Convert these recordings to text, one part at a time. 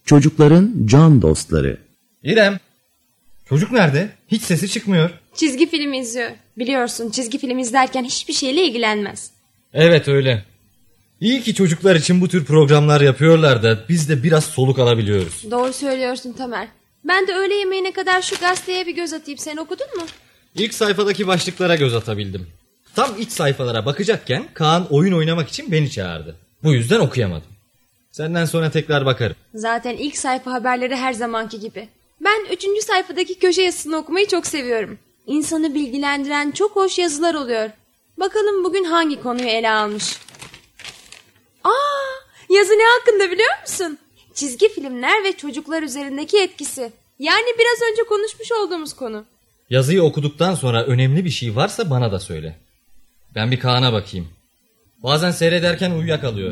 Çocukların can dostları. İrem, çocuk nerede? Hiç sesi çıkmıyor. Çizgi film izliyor. Biliyorsun, çizgi film izlerken hiçbir şeyle ilgilenmez. Evet, öyle. İyi ki çocuklar için bu tür programlar yapıyorlar da biz de biraz soluk alabiliyoruz. Doğru söylüyorsun Tamer. Ben de öğle yemeğine kadar şu gazeteye bir göz atayım. Sen okudun mu? İlk sayfadaki başlıklara göz atabildim. Tam iç sayfalara bakacakken Kaan oyun oynamak için beni çağırdı. Bu yüzden okuyamadım. Senden sonra tekrar bakarım. Zaten ilk sayfa haberleri her zamanki gibi. Ben 3. sayfadaki köşe yazısını okumayı çok seviyorum. İnsanı bilgilendiren çok hoş yazılar oluyor. Bakalım bugün hangi konuyu ele almış? Yazı ne hakkında biliyor musun? Çizgi filmler ve çocuklar üzerindeki etkisi. Yani biraz önce konuşmuş olduğumuz konu. Yazıyı okuduktan sonra önemli bir şey varsa bana da söyle. Ben bir Kaan'a bakayım. Bazen seyrederken uyuyakalıyor.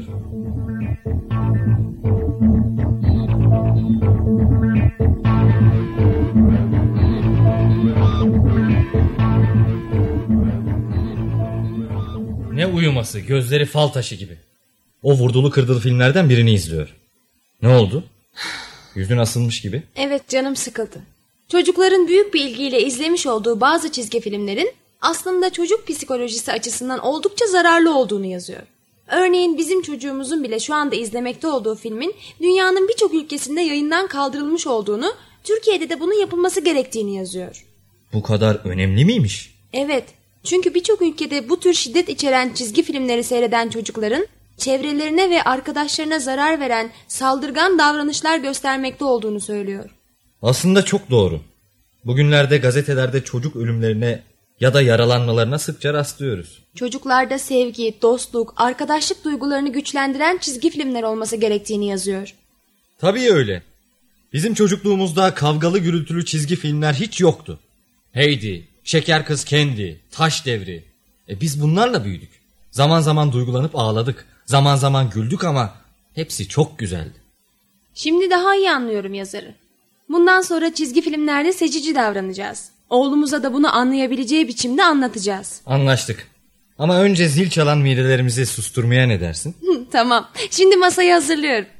Ne uyuması, gözleri fal taşı gibi. O vurdulu kırdılı filmlerden birini izliyor. Ne oldu? Yüzün asılmış gibi. Evet, canım sıkıldı. Çocukların büyük bir ilgiyle izlemiş olduğu bazı çizgi filmlerin aslında çocuk psikolojisi açısından oldukça zararlı olduğunu yazıyor. Örneğin bizim çocuğumuzun bile şu anda izlemekte olduğu filmin dünyanın birçok ülkesinde yayından kaldırılmış olduğunu, Türkiye'de de bunun yapılması gerektiğini yazıyor. Bu kadar önemli miymiş? Evet, çünkü birçok ülkede bu tür şiddet içeren çizgi filmleri seyreden çocukların çevrelerine ve arkadaşlarına zarar veren saldırgan davranışlar göstermekte olduğunu söylüyor. Aslında çok doğru. Bugünlerde gazetelerde çocuk ölümlerine ya da yaralanmalarına sıkça rastlıyoruz. Çocuklarda sevgi, dostluk, arkadaşlık duygularını güçlendiren çizgi filmler olması gerektiğini yazıyor. Tabii öyle. Bizim çocukluğumuzda kavgalı gürültülü çizgi filmler hiç yoktu. Heidi, Şeker Kız Candy, Taş Devri. Biz bunlarla büyüdük. Zaman zaman duygulanıp ağladık. Zaman zaman güldük ama hepsi çok güzeldi. Şimdi daha iyi anlıyorum yazarı. Bundan sonra çizgi filmlerde seçici davranacağız. Oğlumuza da bunu anlayabileceği biçimde anlatacağız. Anlaştık. Ama önce zil çalan midelerimizi susturmaya ne dersin? Tamam. Şimdi masayı hazırlıyorum.